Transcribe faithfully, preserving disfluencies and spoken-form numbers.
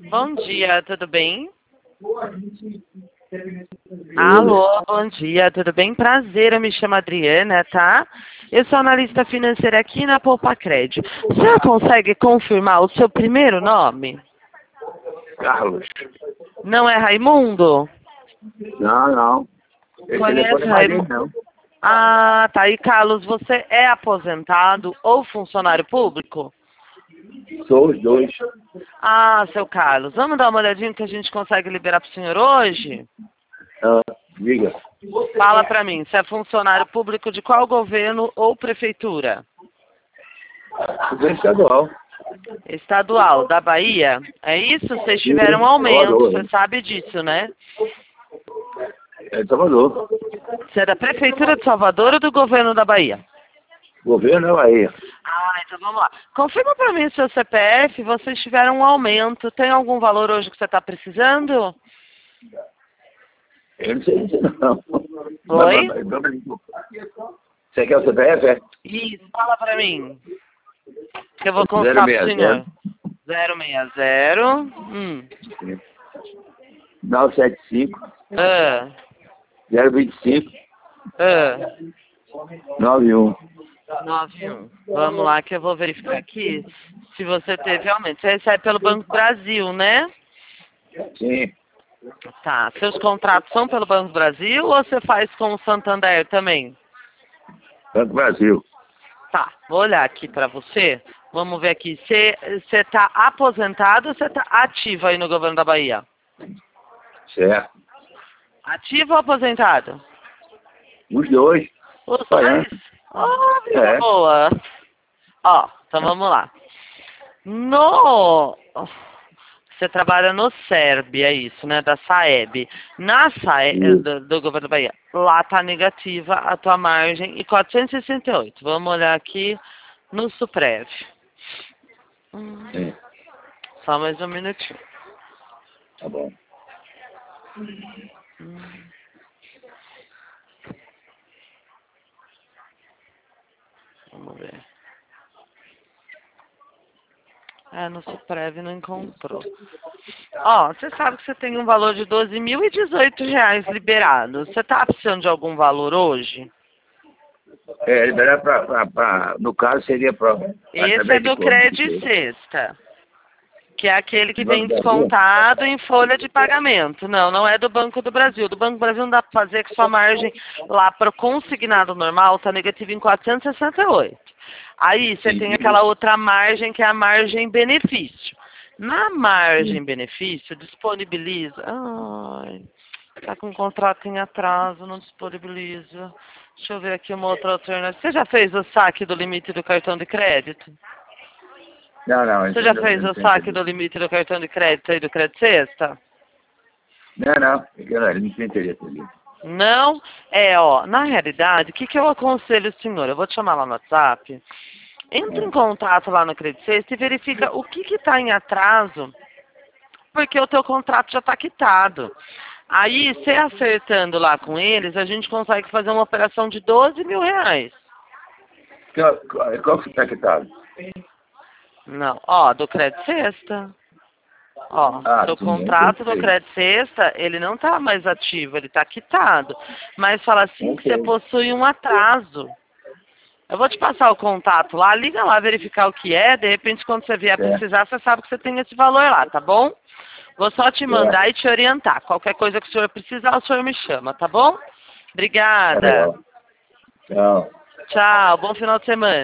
Bom dia, tudo bem? Alô, bom dia, tudo bem? Prazer, eu me chamo Adriana, tá? Eu sou analista financeira aqui na Poupa Crédito. Você consegue confirmar o seu primeiro nome? Carlos. Não é Raimundo? Não, não. Esse Conhece telefone é Raimundo? mais não. Ah, tá. E Carlos, você é aposentado ou funcionário público? Sou os dois. Ah, seu Carlos, vamos dar uma olhadinha que a gente consegue liberar pro senhor hoje? Ah, diga. Fala pra mim, você é funcionário público de qual governo ou prefeitura? Governo estadual. Estadual, da Bahia? É isso? Vocês tiveram um aumento, Salvador. você sabe disso, né? É de Salvador. Você é da prefeitura de Salvador ou do governo da Bahia? Governo é Bahia. Ah, então vamos lá. Confirma pra mim o seu C P F, vocês tiveram um aumento. Tem algum valor hoje que você está precisando? Eu não sei disso não. Oi? Mas- mas- mas- Você quer o C P F? É? Isso, fala pra mim. Que eu vou Zero contar pro seis senhor. zero. zero seis zero. Hum. nove sete cinco, Ah. zero vinte e cinco, Ah. nove um. nove um. Vamos lá que eu vou verificar aqui se você teve aumento. Você recebe pelo Banco Brasil, né? Sim. Tá. Seus contratos são pelo Banco Brasil ou você faz com o Santander também? Banco Brasil. Tá. Vou olhar aqui pra você. Vamos ver aqui. Você você tá aposentado ou você tá ativo aí no governo da Bahia? Certo. Ativo ou aposentado? Os dois. Os Olha. dois? Oh, vida É. boa. Ó, então vamos lá. No... Você trabalha no SERB, é isso, né? Da SAEB. Na SAEB, Isso. do, do governo da Bahia, lá tá negativa a tua margem e quatrocentos e sessenta e oito. Vamos olhar aqui no Suprev. Hum, É. Só mais um minutinho. Tá bom. Hum. Vamos ver. É, no Suprev não encontrou. Ó, você sabe que você tem um valor de doze mil e dezoito reais liberado. Você tá precisando de algum valor hoje? É, liberar pra, pra, pra, no caso seria para... Esse é do Credit Sexta, que é aquele que vem descontado em folha de pagamento. Não, não é do Banco do Brasil. Do Banco do Brasil não dá para fazer que sua margem lá para o consignado normal está negativa em quatrocentos e sessenta e oito. Aí você tem aquela outra margem que é a margem benefício. Na margem benefício, disponibiliza... Ai, tá com um contrato em atraso, não disponibiliza. Deixa eu ver aqui uma outra alternativa. Você já fez o saque do limite do cartão de crédito? Não, não. Você já fez o saque do limite do cartão de crédito aí do Credit Sexta? Não, não. Ele não tem interesse ali. Não? É, ó, na realidade, o que, que eu aconselho o senhor? Eu vou te chamar lá no WhatsApp. Entre em contato lá no Credit Sexta e verifica o que está em atraso, porque o teu contrato já está quitado. Aí, você acertando lá com eles, a gente consegue fazer uma operação de doze mil reais. Qual, qual, qual que está quitado? Não, ó, do Credit Sexta. Ó, Ah, seu sim, contrato eu do sei. Credit Sexta, ele não está mais ativo, ele está quitado. Mas fala assim que Ok. você possui um atraso. Eu vou te passar o contato lá, liga lá, verificar o que é, de repente quando você vier Certo. precisar, você sabe que você tem esse valor lá, tá bom? Vou só te mandar e te orientar. Qualquer coisa que o senhor precisar, o senhor me chama, tá bom? Tá Obrigada. bom. Tchau. Tchau, bom final de semana.